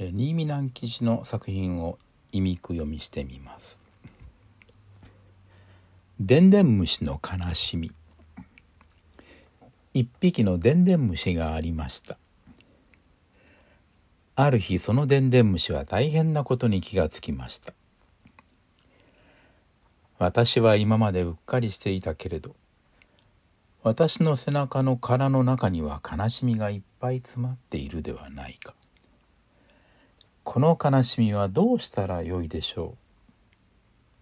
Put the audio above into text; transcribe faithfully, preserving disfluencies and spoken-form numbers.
新見南吉の作品を意味句読みしてみます。でんでん虫の悲しみ。一匹のでんでん虫がありました。ある日、そのでんでん虫は大変なことに気がつきました。私は今までうっかりしていたけれど、私の背中の殻の中には悲しみがいっぱい詰まっているではないか。この悲しみはどうしたらよいでしょ